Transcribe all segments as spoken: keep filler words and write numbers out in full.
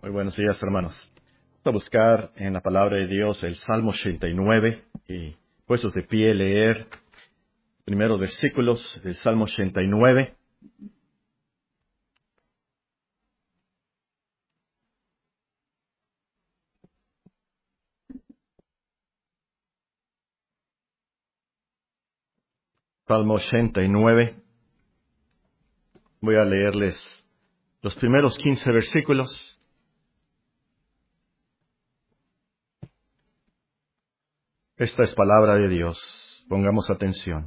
Muy buenos días, hermanos. Vamos a buscar en la palabra de Dios el Salmo ochenta y nueve y puestos de pie leer primeros versículos del Salmo ochenta y nueve. Salmo ochenta y nueve. Voy a leerles los primeros quince versículos. Esta es palabra de Dios. Pongamos atención.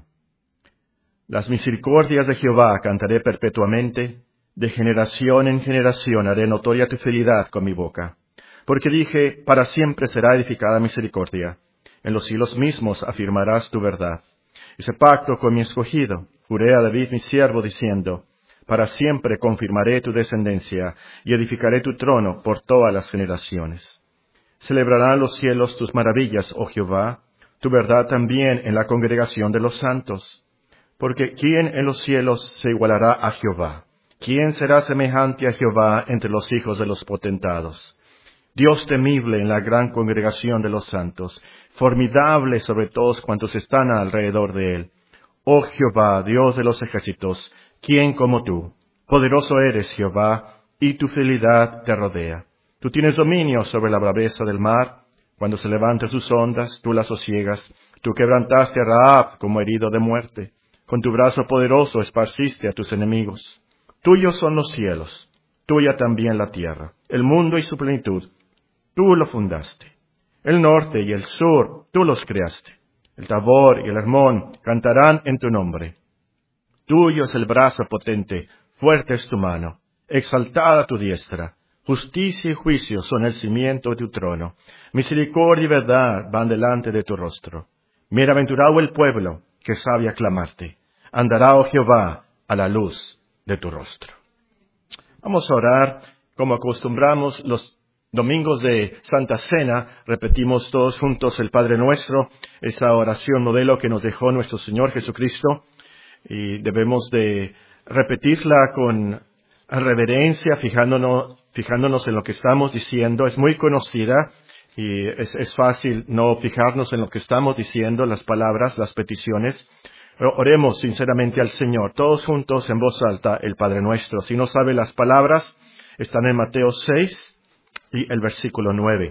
Las misericordias de Jehová cantaré perpetuamente, de generación en generación haré notoria tu fidelidad con mi boca. Porque dije, para siempre será edificada misericordia. En los siglos mismos afirmarás tu verdad. Hice pacto con mi escogido, juré a David mi siervo, diciendo, para siempre confirmaré tu descendencia, y edificaré tu trono por todas las generaciones. Celebrarán los cielos tus maravillas, oh Jehová, tu verdad también en la congregación de los santos. Porque ¿quién en los cielos se igualará a Jehová? ¿Quién será semejante a Jehová entre los hijos de los potentados? Dios temible en la gran congregación de los santos, formidable sobre todos cuantos están alrededor de él. Oh Jehová, Dios de los ejércitos, ¿quién como tú? Poderoso eres, Jehová, y tu fidelidad te rodea. Tú tienes dominio sobre la braveza del mar. Cuando se levantan sus ondas, tú las sosiegas. Tú quebrantaste a Rahab como herido de muerte. Con tu brazo poderoso esparciste a tus enemigos. Tuyos son los cielos, tuya también la tierra, el mundo y su plenitud. Tú lo fundaste. El norte y el sur, tú los creaste. El Tabor y el Hermón cantarán en tu nombre. Tuyo es el brazo potente, fuerte es tu mano, exaltada tu diestra. Justicia y juicio son el cimiento de tu trono. Misericordia y verdad van delante de tu rostro. Bienaventurado el pueblo que sabe aclamarte. Andará, oh Jehová, a la luz de tu rostro. Vamos a orar como acostumbramos los domingos de Santa Cena. Repetimos todos juntos el Padre Nuestro, esa oración modelo que nos dejó nuestro Señor Jesucristo. Y debemos de repetirla con reverencia, fijándonos, fijándonos en lo que estamos diciendo. Es muy conocida y es, es fácil no fijarnos en lo que estamos diciendo, las palabras, las peticiones. Pero oremos sinceramente al Señor, todos juntos en voz alta, el Padre Nuestro. Si no sabe las palabras, están en Mateo seis y el versículo nueve.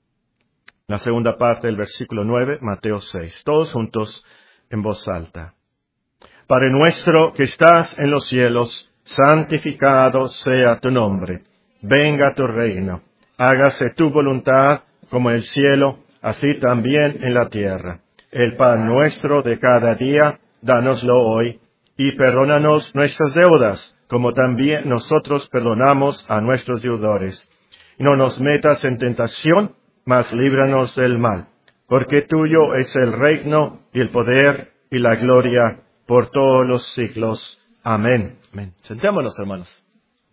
La segunda parte del versículo nueve, Mateo seis. Todos juntos en voz alta. Padre nuestro que estás en los cielos, santificado sea tu nombre. Venga tu reino. Hágase tu voluntad como en el cielo, así también en la tierra. El pan nuestro de cada día, dánoslo hoy, y perdónanos nuestras deudas, como también nosotros perdonamos a nuestros deudores. Y no nos metas en tentación, mas líbranos del mal. Porque tuyo es el reino, y el poder, y la gloria, por todos los siglos. Amén. Amén. Sentémonos, hermanos.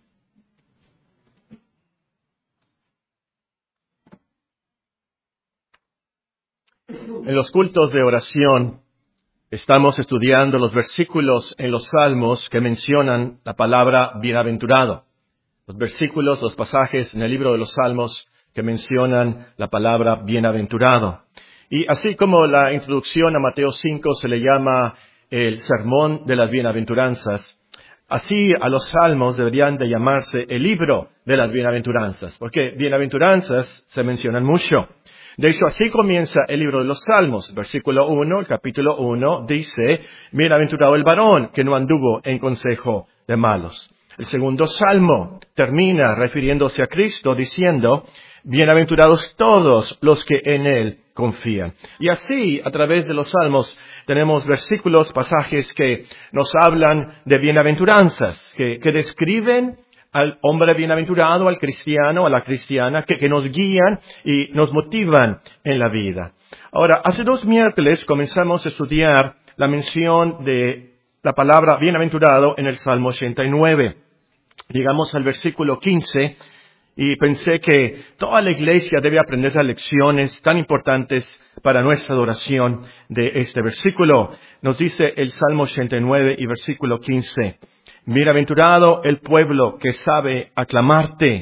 En los cultos de oración estamos estudiando los versículos en los Salmos que mencionan la palabra bienaventurado. Los versículos, los pasajes en el libro de los Salmos que mencionan la palabra bienaventurado. Y así como la introducción a Mateo cinco se le llama el sermón de las bienaventuranzas, así a los Salmos deberían de llamarse el libro de las bienaventuranzas, porque bienaventuranzas se mencionan mucho. De hecho, así comienza el libro de los Salmos. Versículo uno, el capítulo uno, dice, bienaventurado el varón que no anduvo en consejo de malos. El segundo Salmo termina refiriéndose a Cristo diciendo, bienaventurados todos los que en Él confían. Y así, a través de los Salmos, tenemos versículos, pasajes que nos hablan de bienaventuranzas, que, que describen al hombre bienaventurado, al cristiano, a la cristiana, que, que nos guían y nos motivan en la vida. Ahora, hace dos miércoles comenzamos a estudiar la mención de la palabra bienaventurado en el Salmo ochenta y nueve. Llegamos al versículo quince y pensé que toda la iglesia debe aprender las lecciones tan importantes para nuestra adoración de este versículo. Nos dice el Salmo ochenta y nueve y versículo quince. Bienaventurado el pueblo que sabe aclamarte.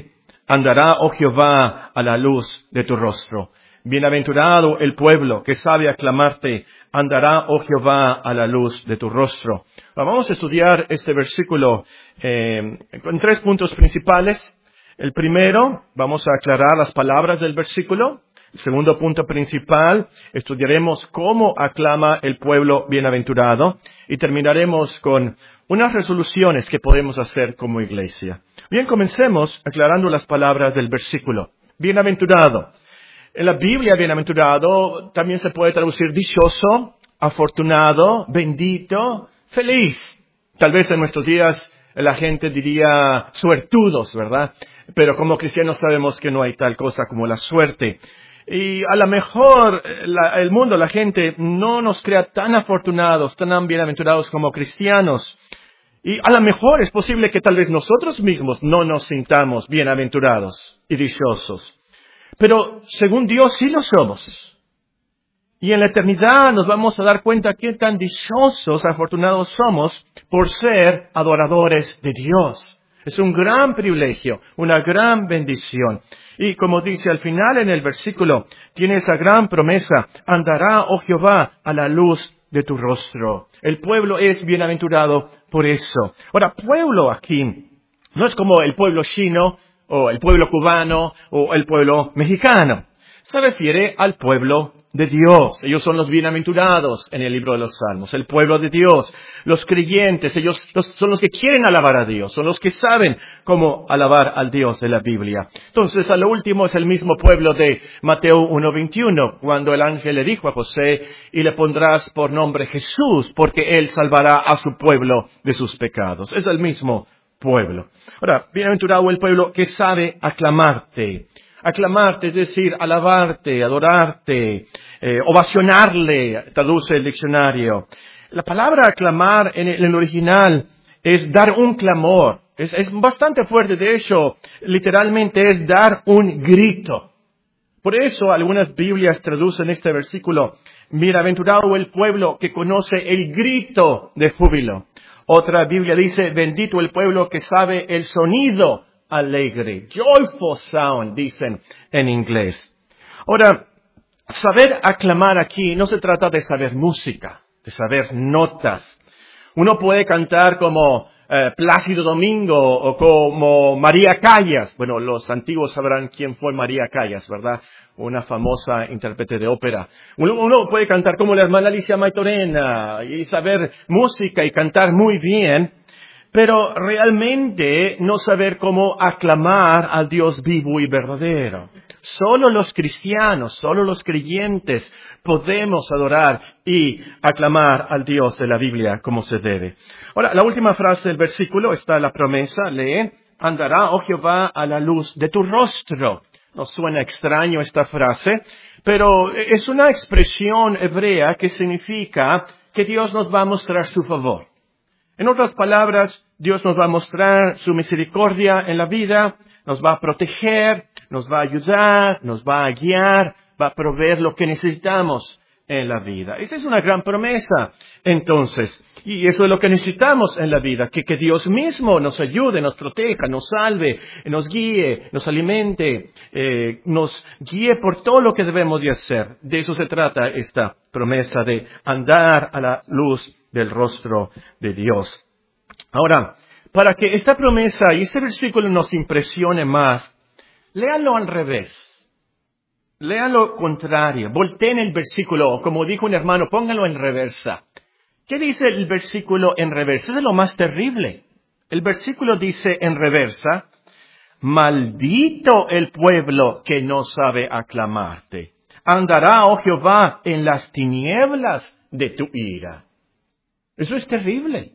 Andará, oh Jehová, a la luz de tu rostro. Bienaventurado el pueblo que sabe aclamarte. Andará, oh Jehová, a la luz de tu rostro. Vamos a estudiar este versículo eh, con tres puntos principales. El primero, vamos a aclarar las palabras del versículo. El segundo punto principal, estudiaremos cómo aclama el pueblo bienaventurado. Y terminaremos con unas resoluciones que podemos hacer como iglesia. Bien, comencemos aclarando las palabras del versículo. Bienaventurado. En la Biblia, bienaventurado también se puede traducir dichoso, afortunado, bendito, feliz. Tal vez en nuestros días la gente diría suertudos, ¿verdad? Pero como cristianos sabemos que no hay tal cosa como la suerte. Y a lo mejor la, el mundo, la gente, no nos crea tan afortunados, tan bienaventurados como cristianos. Y a lo mejor es posible que tal vez nosotros mismos no nos sintamos bienaventurados y dichosos. Pero según Dios sí lo somos. Y en la eternidad nos vamos a dar cuenta qué tan dichosos, afortunados somos por ser adoradores de Dios. Es un gran privilegio, una gran bendición. Y como dice al final en el versículo, tiene esa gran promesa, andará, oh Jehová, a la luz de tu rostro. El pueblo es bienaventurado por eso. Ahora, pueblo aquí no es como el pueblo chino, o el pueblo cubano, o el pueblo mexicano. Se refiere al pueblo de Dios. Ellos son los bienaventurados en el libro de los Salmos. El pueblo de Dios. Los creyentes, ellos los, son los que quieren alabar a Dios. Son los que saben cómo alabar al Dios de la Biblia. Entonces, a lo último es el mismo pueblo de Mateo uno veintiuno, cuando el ángel le dijo a José, y le pondrás por nombre Jesús, porque él salvará a su pueblo de sus pecados. Es el mismo pueblo. Ahora, bienaventurado el pueblo que sabe aclamarte. Aclamarte, es decir, alabarte, adorarte, eh, ovacionarle, traduce el diccionario. La palabra aclamar en el, en el original es dar un clamor. Es, es bastante fuerte, de hecho, literalmente es dar un grito. Por eso algunas Biblias traducen este versículo, bienaventurado el pueblo que conoce el grito de júbilo. Otra Biblia dice, bendito el pueblo que sabe el sonido alegre. Joyful sound, dicen en inglés. Ahora, saber aclamar aquí no se trata de saber música, de saber notas. Uno puede cantar como eh, Plácido Domingo o como María Callas. Bueno, los antiguos sabrán quién fue María Callas, ¿verdad? Una famosa intérprete de ópera. Uno, uno puede cantar como la hermana Alicia Maitorena y saber música y cantar muy bien, pero realmente no saber cómo aclamar al Dios vivo y verdadero. Solo los cristianos, solo los creyentes podemos adorar y aclamar al Dios de la Biblia como se debe. Ahora, la última frase del versículo está la promesa, lee, andará, oh Jehová, a la luz de tu rostro. Nos suena extraño esta frase, pero es una expresión hebrea que significa que Dios nos va a mostrar su favor. En otras palabras, Dios nos va a mostrar su misericordia en la vida, nos va a proteger, nos va a ayudar, nos va a guiar, va a proveer lo que necesitamos en la vida. Esa es una gran promesa, entonces. Y eso es lo que necesitamos en la vida, que, que Dios mismo nos ayude, nos proteja, nos salve, nos guíe, nos alimente, eh, nos guíe por todo lo que debemos de hacer. De eso se trata esta promesa de andar a la luz del rostro de Dios. Ahora, para que esta promesa y este versículo nos impresione más, léanlo al revés. Lean lo contrario. Volteen el versículo, o como dijo un hermano, pónganlo en reversa. ¿Qué dice el versículo en reversa? Es lo más terrible. El versículo dice en reversa, maldito el pueblo que no sabe aclamarte. Andará, oh Jehová, en las tinieblas de tu ira. Eso es terrible.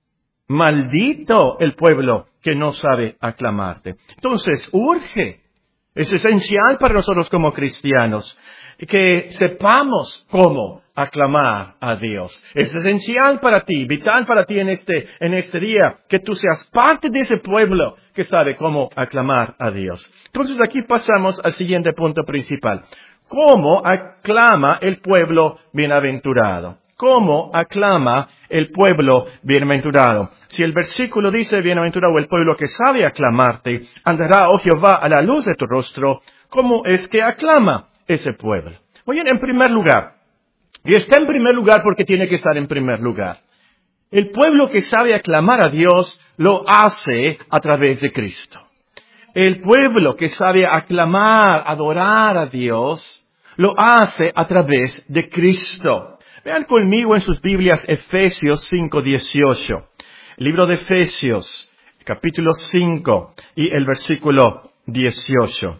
Maldito el pueblo que no sabe aclamarte. Entonces, urge. Es esencial para nosotros como cristianos que sepamos cómo aclamar a Dios. Es esencial para ti, vital para ti en este, en este día, que tú seas parte de ese pueblo que sabe cómo aclamar a Dios. Entonces aquí pasamos al siguiente punto principal. ¿Cómo aclama el pueblo bienaventurado? cómo aclama el pueblo bienaventurado. Si el versículo dice, bienaventurado el pueblo que sabe aclamarte, andará, oh Jehová, a la luz de tu rostro, ¿cómo es que aclama ese pueblo? Muy bien, en primer lugar, y está en primer lugar porque tiene que estar en primer lugar. El pueblo que sabe aclamar a Dios lo hace a través de Cristo. El pueblo que sabe aclamar, adorar a Dios, lo hace a través de Cristo. Vean conmigo en sus Biblias Efesios cinco dieciocho. El libro de Efesios, capítulo cinco y el versículo dieciocho.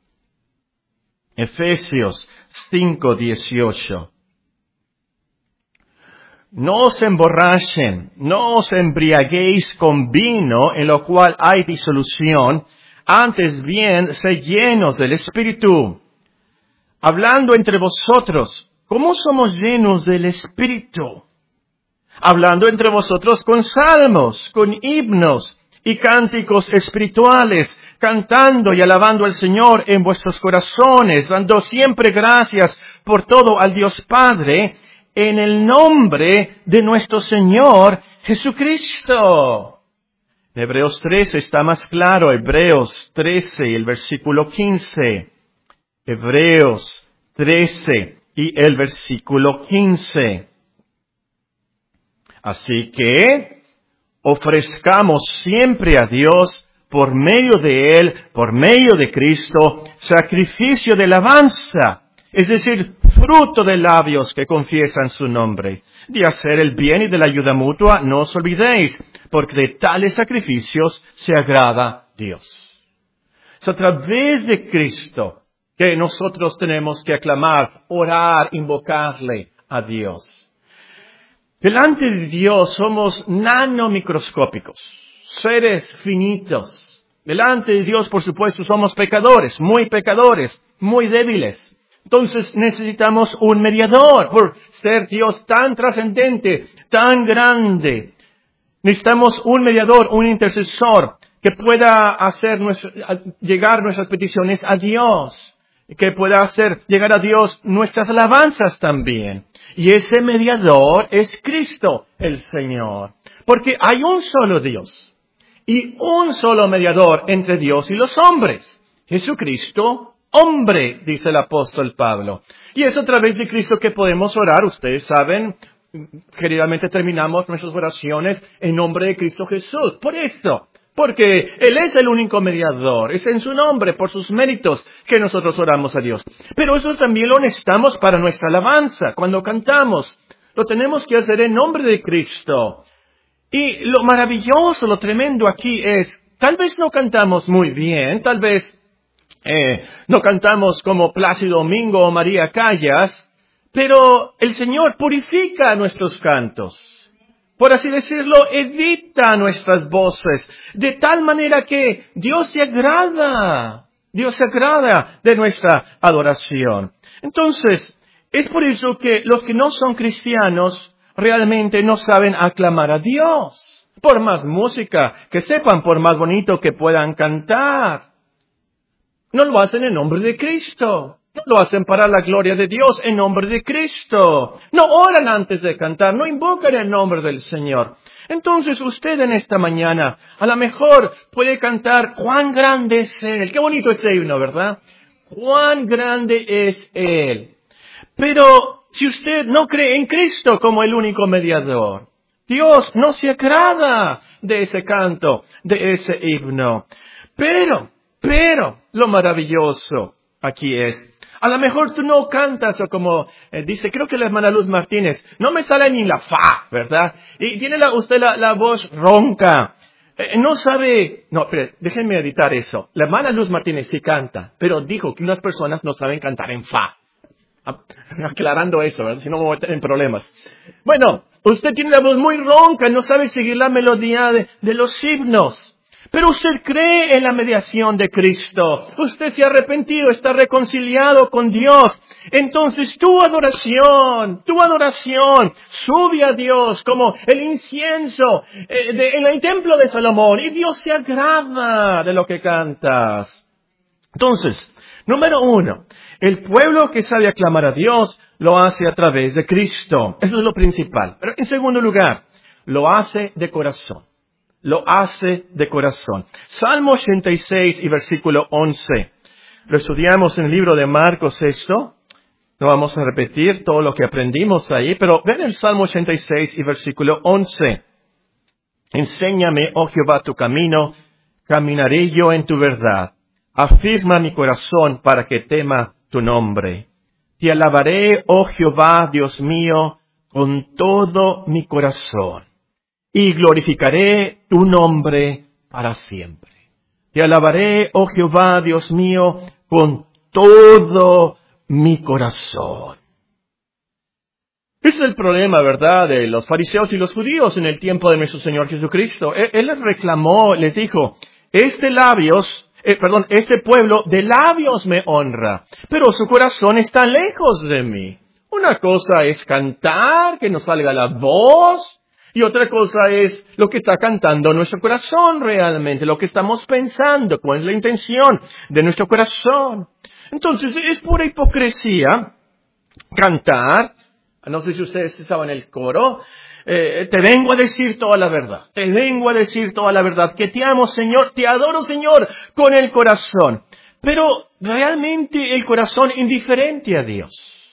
Efesios cinco dieciocho. No os emborrachen, no os embriaguéis con vino, en lo cual hay disolución, antes bien, sed llenos del Espíritu. Hablando entre vosotros, ¿cómo somos llenos del Espíritu? Hablando entre vosotros con salmos, con himnos y cánticos espirituales, cantando y alabando al Señor en vuestros corazones, dando siempre gracias por todo al Dios Padre, en el nombre de nuestro Señor Jesucristo. En Hebreos trece está más claro, Hebreos trece y el versículo quince. Hebreos trece y el versículo quince. Así que ofrezcamos siempre a Dios por medio de Él, por medio de Cristo, sacrificio de alabanza, es decir, fruto de labios que confiesan su nombre. De hacer el bien y de la ayuda mutua no os olvidéis, porque de tales sacrificios se agrada Dios. Es a través de Cristo que nosotros tenemos que aclamar, orar, invocarle a Dios. Delante de Dios somos nanomicroscópicos, seres finitos. Delante de Dios, por supuesto, somos pecadores, muy pecadores, muy débiles. Entonces necesitamos un mediador por ser Dios tan trascendente, tan grande. Necesitamos un mediador, un intercesor que pueda hacer nuestra, llegar nuestras peticiones a Dios, que pueda hacer llegar a Dios nuestras alabanzas también. Y ese mediador es Cristo el Señor. Porque hay un solo Dios y un solo mediador entre Dios y los hombres. Jesucristo, hombre, dice el apóstol Pablo. Y es a través de Cristo que podemos orar. Ustedes saben, generalmente terminamos nuestras oraciones en nombre de Cristo Jesús. Por esto. Porque Él es el único mediador. Es en su nombre, por sus méritos, que nosotros oramos a Dios. Pero eso también lo necesitamos para nuestra alabanza. Cuando cantamos, lo tenemos que hacer en nombre de Cristo. Y lo maravilloso, lo tremendo aquí es, tal vez no cantamos muy bien, tal vez eh, no cantamos como Plácido Domingo o María Callas, pero el Señor purifica nuestros cantos. Por así decirlo, edita nuestras voces, de tal manera que Dios se agrada, Dios se agrada de nuestra adoración. Entonces, es por eso que los que no son cristianos realmente no saben aclamar a Dios. Por más música que sepan, por más bonito que puedan cantar. No lo hacen en nombre de Cristo. No lo hacen para la gloria de Dios en nombre de Cristo. No oran antes de cantar, no invocan el nombre del Señor. Entonces usted en esta mañana a lo mejor puede cantar cuán grande es Él. Qué bonito ese himno, ¿verdad? Cuán grande es Él. Pero si usted no cree en Cristo como el único mediador, Dios no se agrada de ese canto, de ese himno. Pero, pero, lo maravilloso aquí es, a lo mejor tú no cantas o como eh, dice, creo que la hermana Luz Martínez, no me sale ni la fa, ¿verdad? Y tiene la, usted la, la voz ronca. Eh, no sabe, no, pero déjenme editar eso. La hermana Luz Martínez sí canta, pero dijo que unas personas no saben cantar en fa. Aclarando eso, ¿verdad? Si no me voy a meter en problemas. Bueno, usted tiene la voz muy ronca, no sabe seguir la melodía de, de los himnos. Pero usted cree en la mediación de Cristo. Usted se ha arrepentido, está reconciliado con Dios. Entonces tu adoración, tu adoración sube a Dios como el incienso eh, de, en el templo de Salomón. Y Dios se agrada de lo que cantas. Entonces, número uno, el pueblo que sabe aclamar a Dios lo hace a través de Cristo. Eso es lo principal. Pero en segundo lugar, lo hace de corazón. Lo hace de corazón. Salmo ochenta y seis y versículo once. Lo estudiamos en el libro de Marcos esto. No vamos a repetir todo lo que aprendimos ahí, pero ven el Salmo ochenta y seis y versículo once. Enséñame, oh Jehová, tu camino, caminaré yo en tu verdad. Afirma mi corazón para que tema tu nombre. Te alabaré, oh Jehová, Dios mío, con todo mi corazón, y glorificaré tu nombre para siempre. Te alabaré, oh Jehová, Dios mío, con todo mi corazón. Ese es el problema, ¿verdad?, de los fariseos y los judíos en el tiempo de nuestro Señor Jesucristo. Él, él les reclamó, les dijo, este labios, eh, perdón, este pueblo de labios me honra, pero su corazón está lejos de mí. Una cosa es cantar, que nos salga la voz, y otra cosa es lo que está cantando nuestro corazón realmente, lo que estamos pensando, cuál es la intención de nuestro corazón. Entonces, es pura hipocresía cantar. No sé si ustedes estaban en el coro. Eh, te vengo a decir toda la verdad. Te vengo a decir toda la verdad. Que te amo, Señor. Te adoro, Señor, con el corazón. Pero realmente el corazón indiferente a Dios.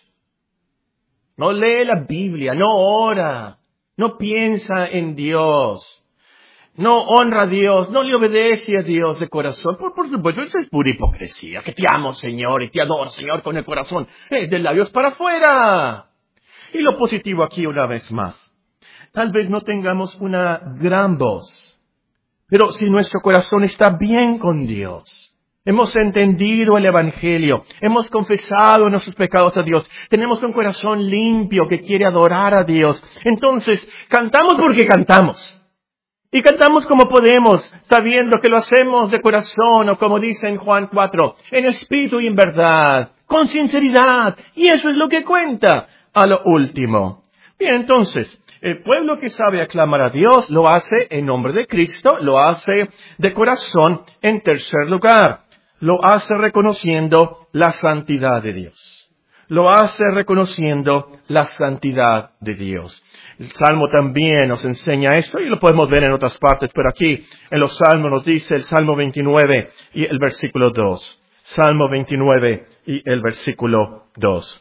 No lee la Biblia, no ora, no piensa en Dios, no honra a Dios, no le obedece a Dios de corazón. Por, por supuesto, eso es pura hipocresía. Que te amo, Señor, y te adoro, Señor, con el corazón. Es de labios para afuera. Y lo positivo aquí una vez más. Tal vez no tengamos una gran voz, pero si nuestro corazón está bien con Dios, hemos entendido el Evangelio, hemos confesado nuestros pecados a Dios, tenemos un corazón limpio que quiere adorar a Dios, entonces cantamos porque cantamos. Y cantamos como podemos, sabiendo que lo hacemos de corazón, o como dice en Juan cuatro, en espíritu y en verdad, con sinceridad. Y eso es lo que cuenta a lo último. Bien, entonces, el pueblo que sabe aclamar a Dios lo hace en nombre de Cristo, lo hace de corazón. En tercer lugar, lo hace reconociendo la santidad de Dios. Lo hace reconociendo la santidad de Dios. El Salmo también nos enseña esto y lo podemos ver en otras partes, pero aquí en los Salmos nos dice el Salmo veintinueve y el versículo dos. Salmo veintinueve y el versículo dos.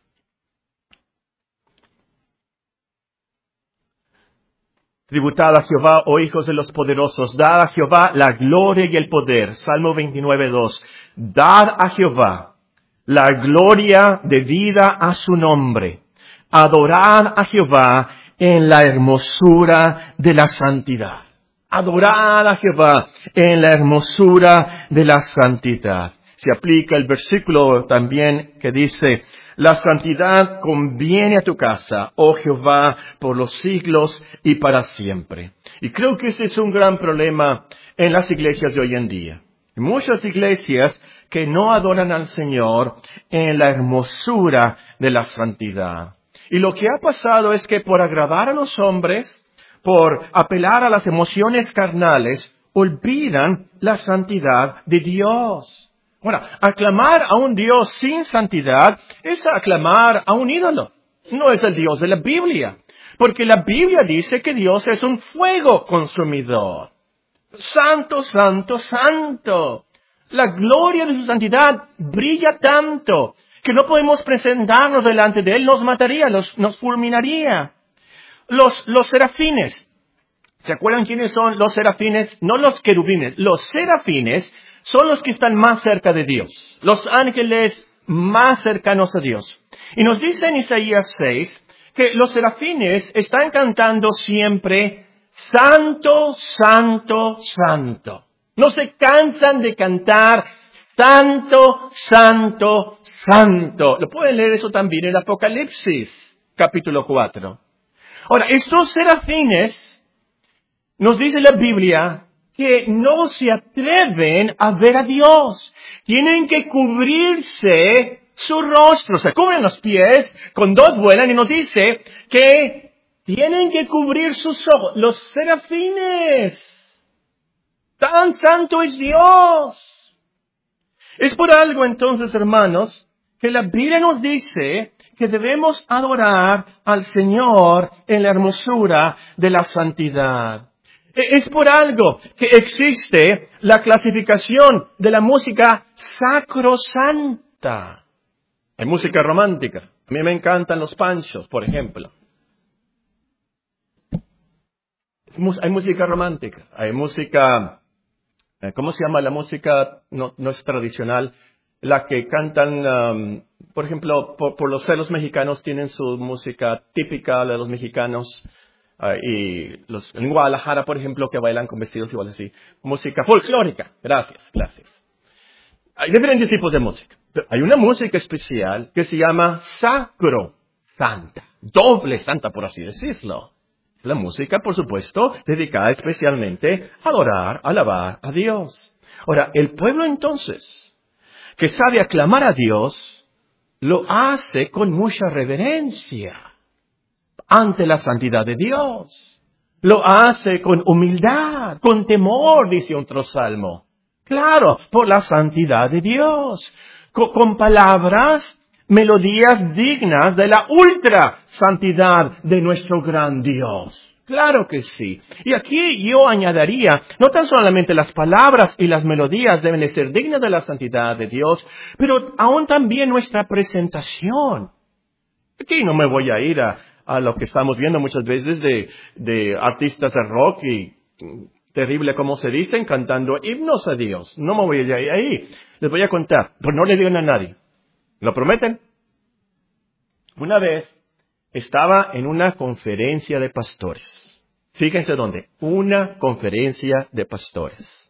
Tributad a Jehová, oh hijos de los poderosos, dad a Jehová la gloria y el poder. Salmo veintinueve, dos. Dad a Jehová la gloria debida a su nombre. Adorad a Jehová en la hermosura de la santidad. Adorad a Jehová en la hermosura de la santidad. Se aplica el versículo también que dice, la santidad conviene a tu casa, oh Jehová, por los siglos y para siempre. Y creo que ese es un gran problema en las iglesias de hoy en día. Hay muchas iglesias que no adoran al Señor en la hermosura de la santidad. Y lo que ha pasado es que por agradar a los hombres, por apelar a las emociones carnales, olvidan la santidad de Dios. Ahora, aclamar a un Dios sin santidad es aclamar a un ídolo. No es el Dios de la Biblia. Porque la Biblia dice que Dios es un fuego consumidor. Santo, santo, santo. La gloria de su santidad brilla tanto que no podemos presentarnos delante de Él. Nos mataría, los, nos fulminaría. Los, los serafines. ¿Se acuerdan quiénes son los serafines? No los querubines. Los serafines son los que están más cerca de Dios. Los ángeles más cercanos a Dios. Y nos dice en Isaías seis que los serafines están cantando siempre Santo, Santo, Santo. No se cansan de cantar Santo, Santo, Santo. Lo pueden leer eso también en Apocalipsis, capítulo cuatro. Ahora, estos serafines, nos dice la Biblia, que no se atreven a ver a Dios. Tienen que cubrirse su rostro. Se cubren los pies, con dos vuelan y nos dice que tienen que cubrir sus ojos. Los serafines. Tan santo es Dios. Es por algo entonces, hermanos, que la Biblia nos dice que debemos adorar al Señor en la hermosura de la santidad. Es por algo que existe la clasificación de la música sacrosanta. Hay música romántica. A mí me encantan los panchos, por ejemplo. Hay música romántica. Hay música, ¿cómo se llama la música? No, no es tradicional. La que cantan, um, por ejemplo, por, por los celos mexicanos tienen su música típica de los mexicanos. Uh, y los, en Guadalajara, por ejemplo, que bailan con vestidos igual así. Música folclórica. Gracias, gracias. Hay diferentes tipos de música. Pero hay una música especial que se llama sacrosanta. Doble santa, por así decirlo. La música, por supuesto, dedicada especialmente a adorar, a alabar a Dios. Ahora, el pueblo entonces, que sabe aclamar a Dios, lo hace con mucha reverencia ante la santidad de Dios. Lo hace con humildad, con temor, dice otro salmo. Claro, por la santidad de Dios. Con, con palabras, melodías dignas de la ultra santidad de nuestro gran Dios. Claro que sí. Y aquí yo añadiría, no tan solamente las palabras y las melodías deben de ser dignas de la santidad de Dios, pero aún también nuestra presentación. Aquí no me voy a ir a, a lo que estamos viendo muchas veces de, de artistas de rock y terrible como se dicen, cantando himnos a Dios. No me voy a ir ahí. Les voy a contar, pero no le digan a nadie. ¿Lo prometen? Una vez estaba en una conferencia de pastores. Fíjense dónde. Una conferencia de pastores.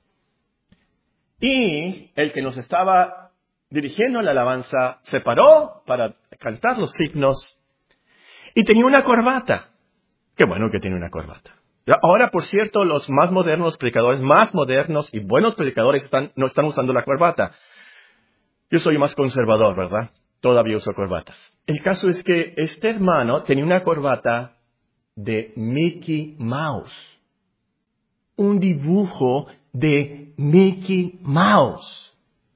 Y el que nos estaba dirigiendo la alabanza se paró para cantar los himnos y tenía una corbata. Qué bueno que tiene una corbata. Ahora, por cierto, los más modernos predicadores, más modernos y buenos predicadores están, no están usando la corbata. Yo soy más conservador, ¿verdad? Todavía uso corbatas. El caso es que este hermano tenía una corbata de Mickey Mouse. Un dibujo de Mickey Mouse.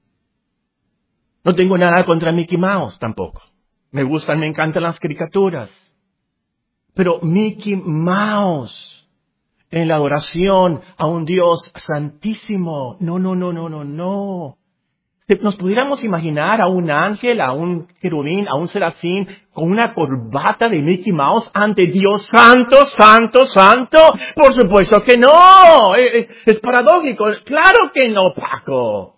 No tengo nada contra Mickey Mouse tampoco. Me gustan, me encantan las caricaturas. Pero Mickey Mouse en la adoración a un Dios santísimo. No, no, no, no, no, no. Nos pudiéramos imaginar a un ángel, a un querubín, a un serafín con una corbata de Mickey Mouse ante Dios santo, santo, santo. Por supuesto que no. Es, es paradójico. Claro que no, Paco.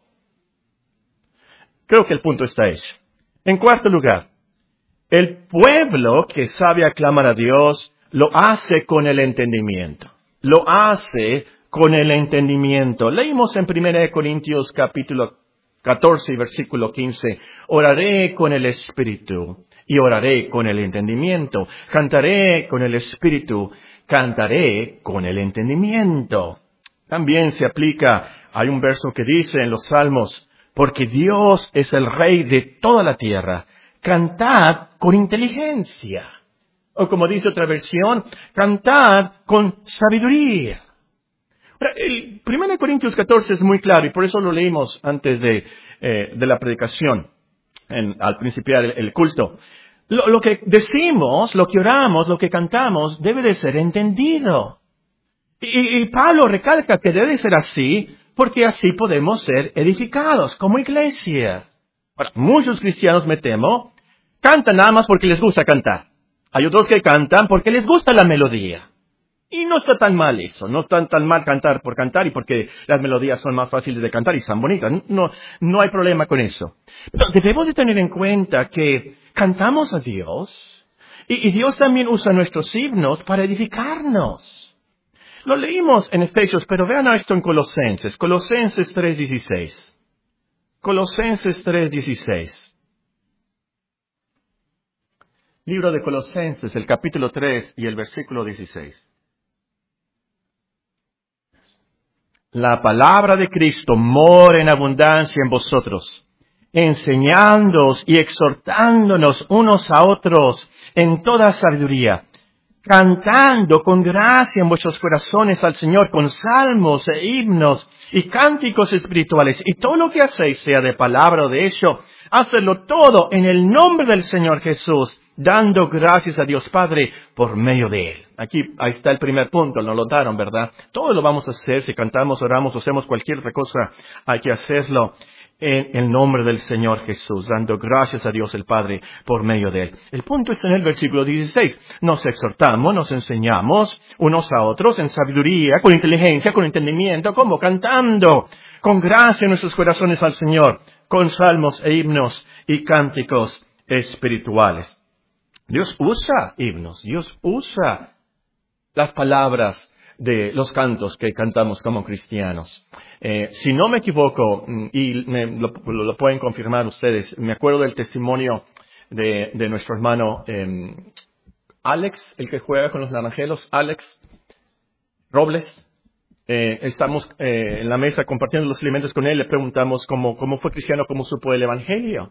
Creo que el punto está hecho. En cuarto lugar, el pueblo que sabe aclamar a Dios lo hace con el entendimiento. Lo hace con el entendimiento. Leímos en primera de Corintios capítulo catorce y versículo quince. Oraré con el Espíritu y oraré con el entendimiento. Cantaré con el Espíritu, cantaré con el entendimiento. También se aplica, hay un verso que dice en los Salmos, porque Dios es el Rey de toda la tierra. Cantad con inteligencia. O como dice otra versión, cantad con sabiduría. Ahora, el primero de Corintios catorce es muy claro y por eso lo leímos antes de, eh, de la predicación, en, al principiar el, el culto. Lo, lo que decimos, lo que oramos, lo que cantamos debe de ser entendido. Y, y Pablo recalca que debe ser así porque así podemos ser edificados como iglesia. Ahora, muchos cristianos, me temo, cantan nada más porque les gusta cantar. Hay otros que cantan porque les gusta la melodía. Y no está tan mal eso, no está tan mal cantar por cantar y porque las melodías son más fáciles de cantar y son bonitas. No, no hay problema con eso. Pero debemos de tener en cuenta que cantamos a Dios y, y Dios también usa nuestros himnos para edificarnos. Lo leímos en Efesios, pero vean esto en Colosenses. Colosenses tres dieciséis. Colosenses tres dieciséis. Libro de Colosenses, el capítulo tres y el versículo dieciséis. La palabra de Cristo mora en abundancia en vosotros, enseñándoos y exhortándonos unos a otros en toda sabiduría, cantando con gracia en vuestros corazones al Señor, con salmos e himnos y cánticos espirituales. Y todo lo que hacéis, sea de palabra o de hecho, hacedlo todo en el nombre del Señor Jesús, dando gracias a Dios Padre por medio de Él. Aquí, ahí está el primer punto, lo notaron, ¿verdad? Todo lo vamos a hacer, si cantamos, oramos o hacemos cualquier otra cosa, hay que hacerlo en el nombre del Señor Jesús, dando gracias a Dios el Padre por medio de Él. El punto está en el versículo dieciséis. Nos exhortamos, nos enseñamos unos a otros en sabiduría, con inteligencia, con entendimiento, como cantando, con gracia en nuestros corazones al Señor, con salmos e himnos y cánticos espirituales. Dios usa himnos, Dios usa las palabras de los cantos que cantamos como cristianos. Eh, si no me equivoco, y me, lo, lo pueden confirmar ustedes, me acuerdo del testimonio de, de nuestro hermano eh, Alex, el que juega con los naranjeros, Alex Robles. Eh, estamos eh, en la mesa compartiendo los alimentos con él, le preguntamos cómo, cómo fue cristiano, cómo supo el Evangelio.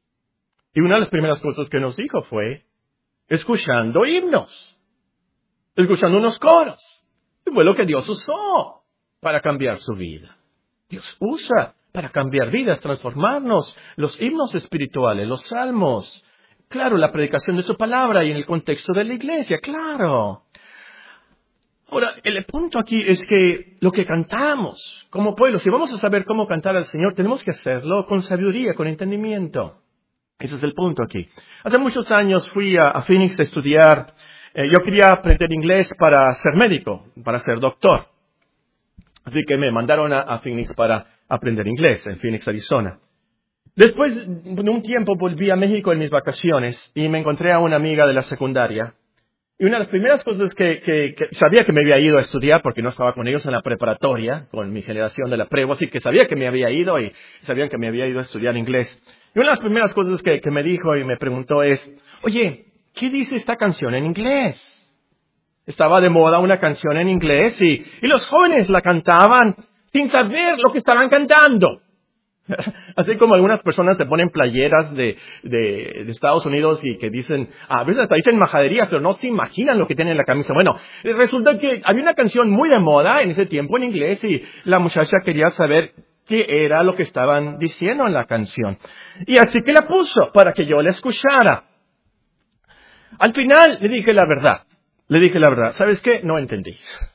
Y una de las primeras cosas que nos dijo fue escuchando himnos, escuchando unos coros. Y fue lo que Dios usó para cambiar su vida. Dios usa para cambiar vidas, transformarnos, los himnos espirituales, los salmos. Claro, la predicación de su palabra y en el contexto de la iglesia, claro. Ahora, el punto aquí es que lo que cantamos como pueblo, si vamos a saber cómo cantar al Señor, tenemos que hacerlo con sabiduría, con entendimiento. Ese es el punto aquí. Hace muchos años fui a, a Phoenix a estudiar. Eh, yo quería aprender inglés para ser médico, para ser doctor. Así que me mandaron a, a Phoenix para aprender inglés, en Phoenix, Arizona. Después de un tiempo volví a México en mis vacaciones y me encontré a una amiga de la secundaria. Y una de las primeras cosas que, que, que sabía que me había ido a estudiar, porque no estaba con ellos en la preparatoria, con mi generación de la prepa, así que sabía que me había ido y sabían que me había ido a estudiar inglés. Y una de las primeras cosas que, que me dijo y me preguntó es, oye, ¿qué dice esta canción en inglés? Estaba de moda una canción en inglés y, y los jóvenes la cantaban sin saber lo que estaban cantando. Así como algunas personas se ponen playeras de, de, de Estados Unidos y que dicen, a veces hasta dicen majaderías, pero no se imaginan lo que tienen en la camisa. Bueno, resulta que había una canción muy de moda en ese tiempo en inglés y la muchacha quería saber qué era lo que estaban diciendo en la canción. Y así que la puso para que yo la escuchara. Al final le dije la verdad. Le dije la verdad. ¿Sabes qué? No entendí.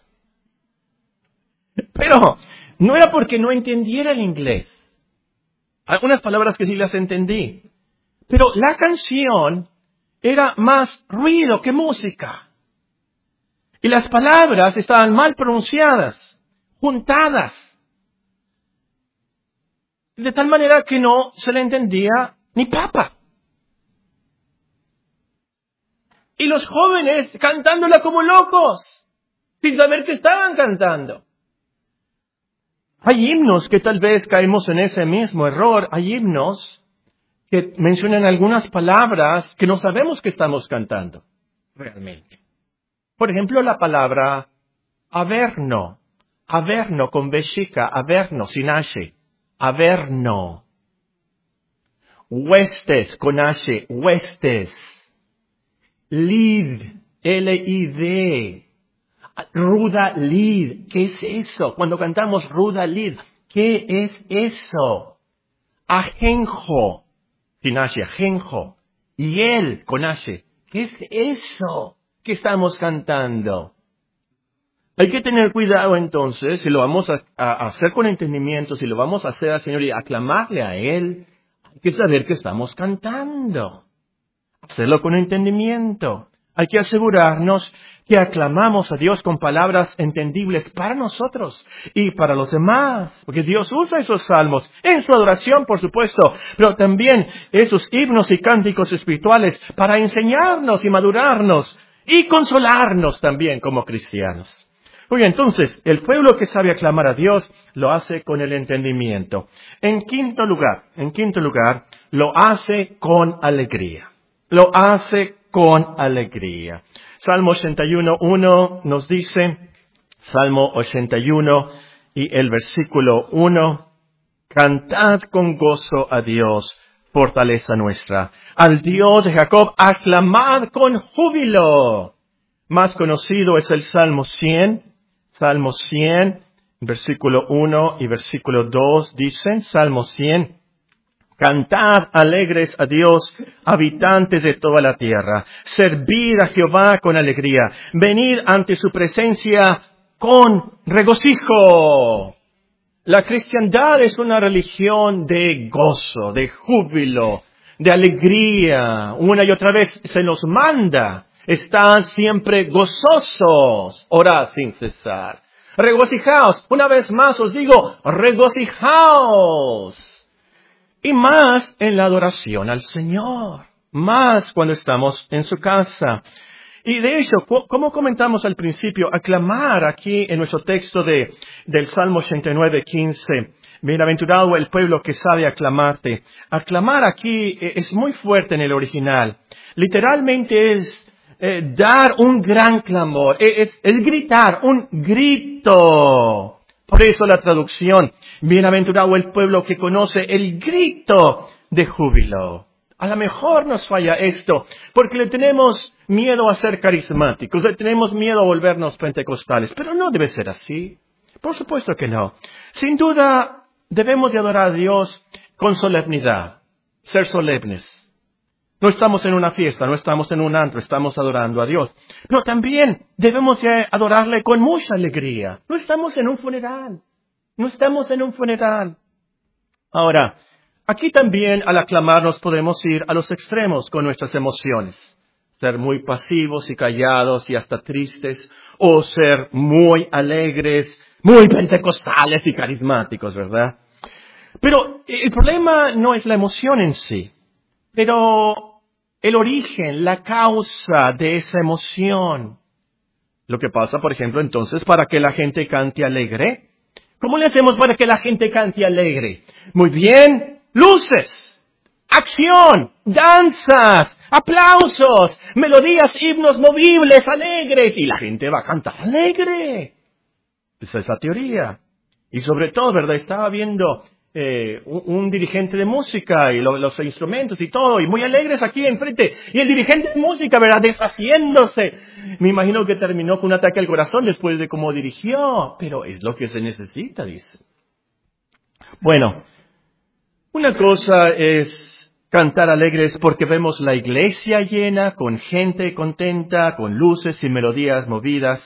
Pero no era porque no entendiera el inglés. Algunas palabras que sí las entendí. Pero la canción era más ruido que música. Y las palabras estaban mal pronunciadas, juntadas. De tal manera que no se le entendía ni papa. Y los jóvenes cantándola como locos, sin saber que estaban cantando. Hay himnos que tal vez caemos en ese mismo error. Hay himnos que mencionan algunas palabras que no sabemos que estamos cantando realmente. Por ejemplo, la palabra averno. Averno con B chica, averno sin H. Averno. Huestes con H, huestes. Lid, L I D. Ruda lid, ¿qué es eso? Cuando cantamos ruda lid, ¿qué es eso? Ajenjo, sin H, ajenjo. Y él, con H, ¿qué es eso que estamos cantando? Hay que tener cuidado entonces, si lo vamos a, a hacer con entendimiento, si lo vamos a hacer al Señor y aclamarle a Él, hay que saber que estamos cantando. Hacerlo con entendimiento. Hay que asegurarnos que aclamamos a Dios con palabras entendibles para nosotros y para los demás. Porque Dios usa esos salmos en su adoración, por supuesto, pero también esos himnos y cánticos espirituales para enseñarnos y madurarnos y consolarnos también como cristianos. Oye, entonces, el pueblo que sabe aclamar a Dios lo hace con el entendimiento. En quinto lugar, en quinto lugar, lo hace con alegría. Lo hace con alegría. Salmo ochenta y uno, uno nos dice, Salmo ochenta y uno y el versículo uno, cantad con gozo a Dios, fortaleza nuestra. Al Dios de Jacob, aclamad con júbilo. más conocido es el Salmo cien. Salmo cien, versículo uno y versículo dos dicen, Salmo cien. Cantad alegres a Dios, habitantes de toda la tierra. Servid a Jehová con alegría. Venid ante su presencia con regocijo. La cristiandad es una religión de gozo, de júbilo, de alegría. Una y otra vez se nos manda. Estad siempre gozosos. Orad sin cesar. Regocijaos. Una vez más os digo, regocijaos. Y más en la adoración al Señor. Más cuando estamos en su casa. Y de hecho, como comentamos al principio, aclamar aquí en nuestro texto de, del Salmo ochenta y nueve, quince. Bienaventurado el pueblo que sabe aclamarte. Aclamar aquí es muy fuerte en el original. Literalmente es eh, dar un gran clamor. Es, es gritar, un grito. Por eso la traducción, bienaventurado el pueblo que conoce el grito de júbilo. A lo mejor nos falla esto, porque le tenemos miedo a ser carismáticos, le tenemos miedo a volvernos pentecostales, pero no debe ser así. Por supuesto que no. Sin duda, debemos de adorar a Dios con solemnidad, ser solemnes. No estamos en una fiesta, no estamos en un antro, estamos adorando a Dios. Pero también debemos de adorarle con mucha alegría. No estamos en un funeral. No estamos en un funeral. Ahora, aquí también al aclamarnos podemos ir a los extremos con nuestras emociones. Ser muy pasivos y callados y hasta tristes. O ser muy alegres, muy pentecostales y carismáticos, ¿verdad? Pero el problema no es la emoción en sí. Pero el origen, la causa de esa emoción. Lo que pasa, por ejemplo, entonces, para que la gente cante alegre. ¿Cómo le hacemos para que la gente cante alegre? Muy bien, luces, acción, danzas, aplausos, melodías, himnos movibles, alegres. Y la gente va a cantar alegre. Esa es la teoría. Y sobre todo, ¿verdad? Estaba viendo Eh, un, un dirigente de música y lo, los instrumentos y todo, y muy alegres aquí enfrente. Y el dirigente de música, ¿verdad? Deshaciéndose. Me imagino que terminó con un ataque al corazón después de cómo dirigió. Pero es lo que se necesita, dice. Bueno, una cosa es cantar alegres porque vemos la iglesia llena, con gente contenta, con luces y melodías movidas.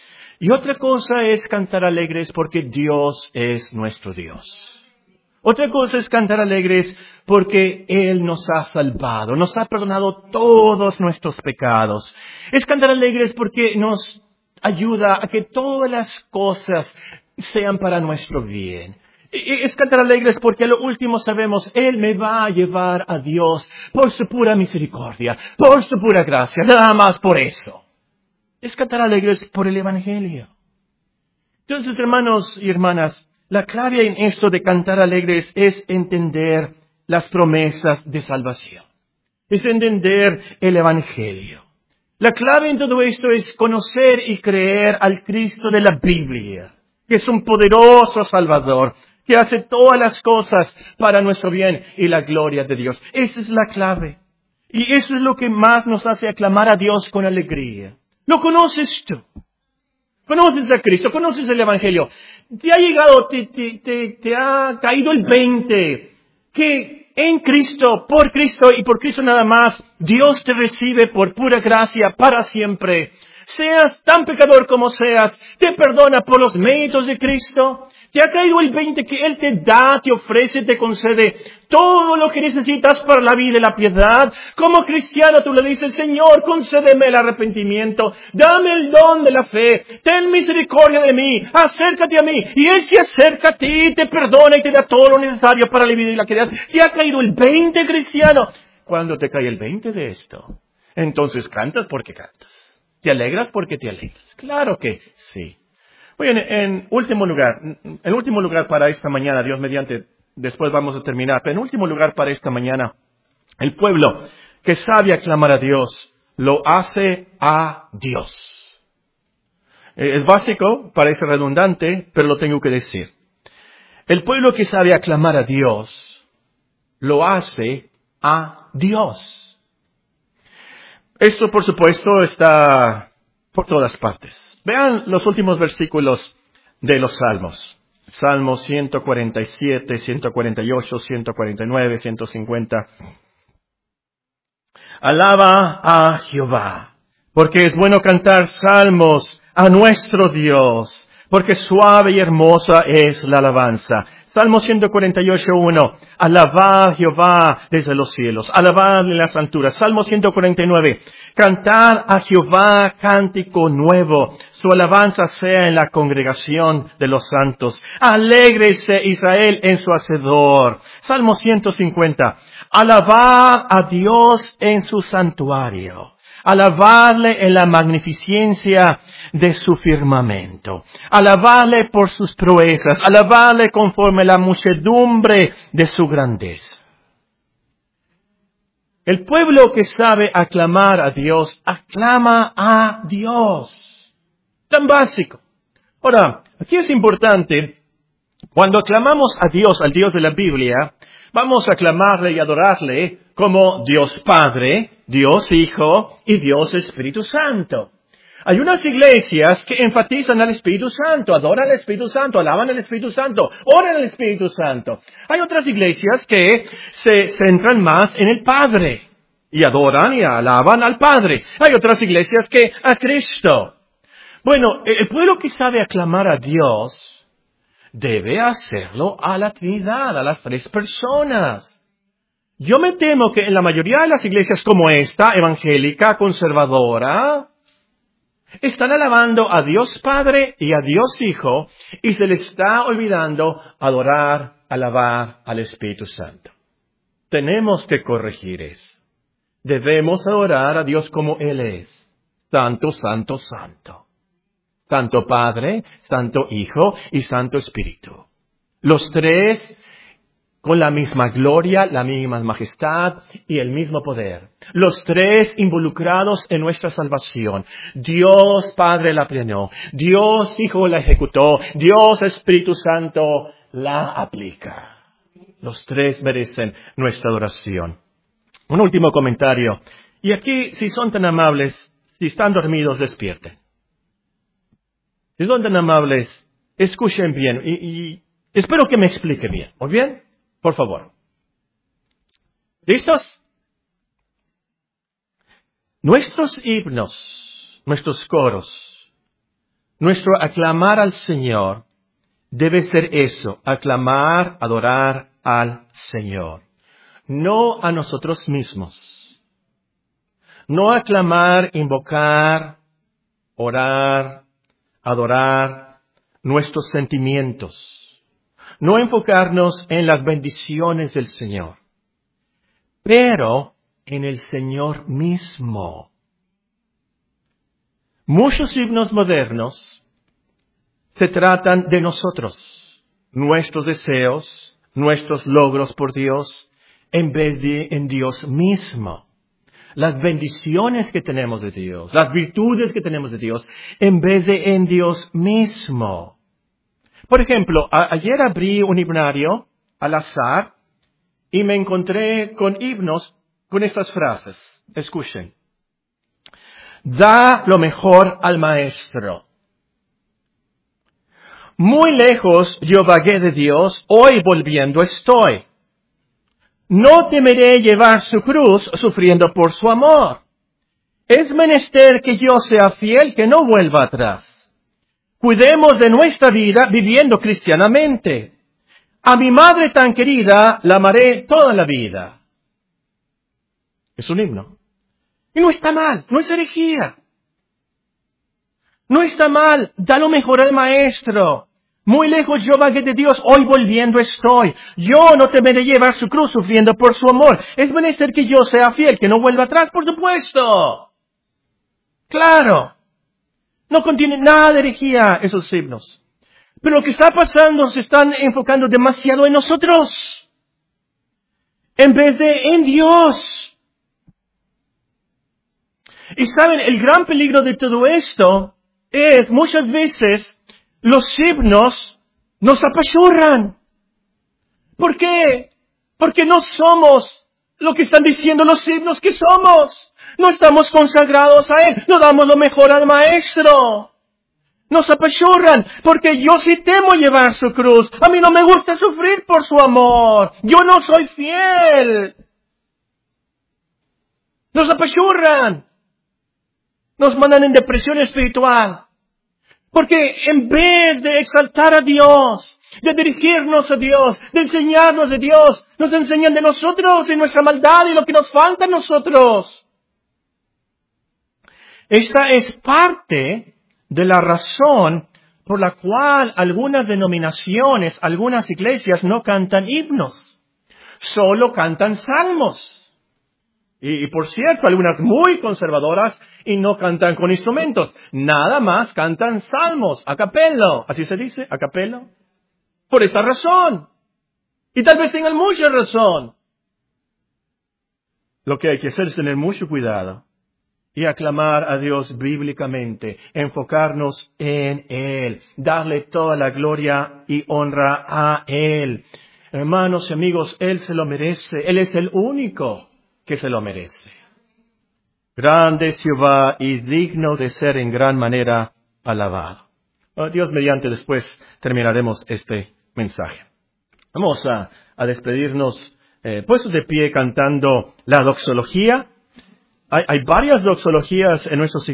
Y otra cosa es cantar alegres porque Dios es nuestro Dios. Otra cosa es cantar alegres porque Él nos ha salvado, nos ha perdonado todos nuestros pecados. Es cantar alegres porque nos ayuda a que todas las cosas sean para nuestro bien. Es cantar alegres porque a lo último sabemos, Él me va a llevar a Dios por su pura misericordia, por su pura gracia, nada más por eso. Es cantar alegres por el Evangelio. Entonces, hermanos y hermanas, la clave en esto de cantar alegres es entender las promesas de salvación. Es entender el Evangelio. La clave en todo esto es conocer y creer al Cristo de la Biblia, que es un poderoso Salvador, que hace todas las cosas para nuestro bien y la gloria de Dios. Esa es la clave. Y eso es lo que más nos hace aclamar a Dios con alegría. ¿Lo conoces tú? Conoces a Cristo, conoces el Evangelio. Te ha llegado, te, te, te, te ha caído el veinte, que en Cristo, por Cristo y por Cristo nada más, Dios te recibe por pura gracia para siempre. Seas tan pecador como seas, te perdona por los méritos de Cristo. Te ha caído el veinte que Él te da, te ofrece, te concede todo lo que necesitas para la vida y la piedad. Como cristiano tú le dices, Señor, concédeme el arrepentimiento, dame el don de la fe, ten misericordia de mí, acércate a mí. Y Él se acerca a ti, te perdona y te da todo lo necesario para la vida y la piedad. Te ha caído el veinte, cristiano. ¿Cuándo te cae el veinte de esto? Entonces cantas porque cantas. ¿Te alegras porque te alegras? Claro que sí. Bien, en último lugar, en último lugar para esta mañana, Dios mediante, después vamos a terminar, pero en último lugar para esta mañana, el pueblo que sabe aclamar a Dios, lo hace a Dios. Es básico, parece redundante, pero lo tengo que decir. El pueblo que sabe aclamar a Dios, lo hace a Dios. Esto, por supuesto, está por todas partes. Vean los últimos versículos de los Salmos. Salmos ciento cuarenta y siete, ciento cuarenta y ocho, ciento cuarenta y nueve, ciento cincuenta. Alaba a Jehová, porque es bueno cantar salmos a nuestro Dios, porque suave y hermosa es la alabanza. Salmo ciento cuarenta y ocho, uno. Alabad a Jehová desde los cielos, alabad en las alturas. Salmo ciento cuarenta y nueve. Cantad a Jehová cántico nuevo, su alabanza sea en la congregación de los santos. Alégrese Israel en su hacedor. Salmo ciento cincuenta. Alabad a Dios en su santuario. Alabadle en la magnificencia de su firmamento. Alabadle por sus proezas. Alabadle conforme la muchedumbre de su grandeza. El pueblo que sabe aclamar a Dios, aclama a Dios. Tan básico. Ahora, aquí es importante, cuando aclamamos a Dios, al Dios de la Biblia, vamos a aclamarle y adorarle como Dios Padre, Dios Hijo y Dios Espíritu Santo. Hay unas iglesias que enfatizan al Espíritu Santo, adoran al Espíritu Santo, alaban al Espíritu Santo, oran al Espíritu Santo. Hay otras iglesias que se centran más en el Padre y adoran y alaban al Padre. Hay otras iglesias que a Cristo. Bueno, el pueblo que sabe aclamar a Dios debe hacerlo a la Trinidad, a las tres personas. Yo me temo que en la mayoría de las iglesias como esta, evangélica, conservadora, están alabando a Dios Padre y a Dios Hijo y se les está olvidando adorar, alabar al Espíritu Santo. Tenemos que corregir eso. Debemos adorar a Dios como Él es. Santo, santo, santo. Santo Padre, Santo Hijo y Santo Espíritu. Los tres con la misma gloria, la misma majestad y el mismo poder. Los tres involucrados en nuestra salvación. Dios Padre la planeó, Dios Hijo la ejecutó, Dios Espíritu Santo la aplica. Los tres merecen nuestra adoración. Un último comentario. Y aquí, si son tan amables, si están dormidos, despierten. Si son tan amables, escuchen bien y, y espero que me explique bien. ¿Muy bien? Por favor. ¿Listos? Nuestros himnos, nuestros coros, nuestro aclamar al Señor debe ser eso, aclamar, adorar al Señor. No a nosotros mismos. No aclamar, invocar, orar, adorar nuestros sentimientos. No enfocarnos en las bendiciones del Señor, pero en el Señor mismo. Muchos himnos modernos se tratan de nosotros, nuestros deseos, nuestros logros por Dios, en vez de en Dios mismo. Las bendiciones que tenemos de Dios, las virtudes que tenemos de Dios, en vez de en Dios mismo. Por ejemplo, a- ayer abrí un himnario al azar y me encontré con himnos con estas frases. Escuchen. Da lo mejor al maestro. Muy lejos yo vagué de Dios, hoy volviendo estoy. No temeré llevar su cruz sufriendo por su amor. Es menester que yo sea fiel, que no vuelva atrás. Cuidemos de nuestra vida viviendo cristianamente. A mi madre tan querida la amaré toda la vida. Es un himno. Y no está mal, no es herejía. No está mal, da lo mejor al maestro. Muy lejos yo vagué de Dios, hoy volviendo estoy. Yo no temeré llevar su cruz sufriendo por su amor. Es menester que yo sea fiel, que no vuelva atrás, por supuesto. Claro. No contiene nada de herejía esos himnos. Pero lo que está pasando, se están enfocando demasiado en nosotros, en vez de en Dios. Y saben, el gran peligro de todo esto es muchas veces los himnos nos apachurran. ¿Por qué? Porque no somos lo que están diciendo los himnos que somos. No estamos consagrados a Él, no damos lo mejor al Maestro. Nos apachurran, porque yo sí temo llevar su cruz. A mí no me gusta sufrir por su amor. Yo no soy fiel. Nos apachurran. Nos mandan en depresión espiritual. Porque en vez de exaltar a Dios, de dirigirnos a Dios, de enseñarnos de Dios, nos enseñan de nosotros y nuestra maldad y lo que nos falta a nosotros. Esta es parte de la razón por la cual algunas denominaciones, algunas iglesias no cantan himnos, solo cantan salmos. Y, y por cierto, algunas muy conservadoras y no cantan con instrumentos, nada más cantan salmos, a capello, así se dice, a capello. Por esta razón. Y tal vez tengan mucha razón. Lo que hay que hacer es tener mucho cuidado y aclamar a Dios bíblicamente, enfocarnos en Él, darle toda la gloria y honra a Él. Hermanos y amigos, Él se lo merece. Él es el único que se lo merece. Grande es Jehová y digno de ser en gran manera alabado. Oh, Dios mediante, después terminaremos este mensaje. Vamos a, a despedirnos eh, puestos de pie cantando la doxología. Hay, hay varias doxologías en nuestros